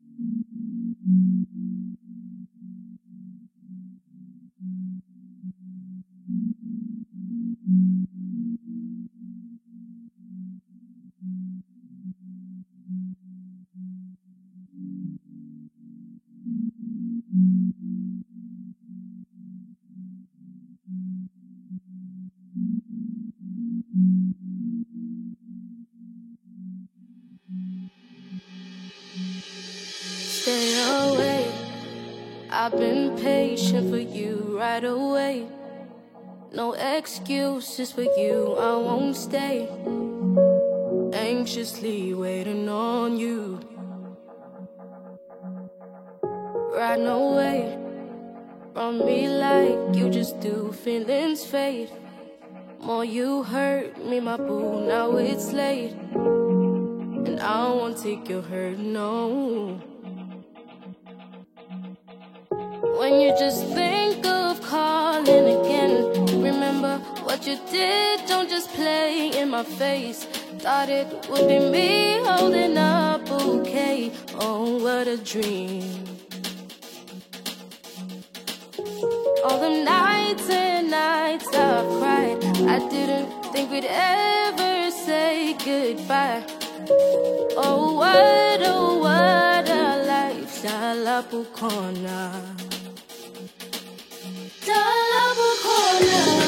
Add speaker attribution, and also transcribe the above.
Speaker 1: Stay away. I've been patient for you right away. No excuses for you, I won't stay. Anxiously waiting on you. Right away from me like you just do. Feelings fade. More you hurt me, my boo, now it's late. And I won't take your hurt, no. When you just think of calling again, remember what you did, don't just play in my face. Thought it would be me holding a bouquet. Oh, what a dream. All the nights and nights I've cried, I didn't think we'd ever say goodbye. Oh, what a life. Sala Pucona, Sala Pucona.